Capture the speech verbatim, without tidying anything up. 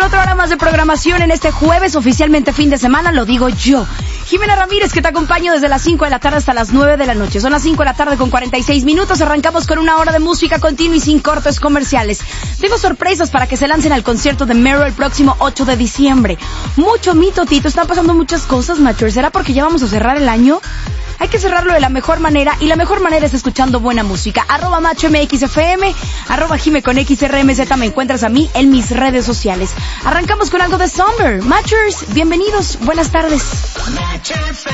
otra hora más de programación en este jueves, oficialmente fin de semana, lo digo yo. Jimena Ramírez, que te acompaño desde las cinco de la tarde hasta las nueve de la noche. Son las cinco de la tarde con cuarenta y seis minutos. Arrancamos con una hora de música continua y sin cortes comerciales. Tengo sorpresas para que se lancen al concierto de Mero el próximo ocho de diciembre. Mucho mito, Tito. Están pasando muchas cosas, macho. ¿Será porque ya vamos a cerrar el año? Hay que cerrarlo de la mejor manera, y la mejor manera es escuchando buena música. Arroba Macho M X F M, arroba Jime con X R M Z. Me encuentras a mí en mis redes sociales. Arrancamos con algo de Summer. Machers, bienvenidos, buenas tardes.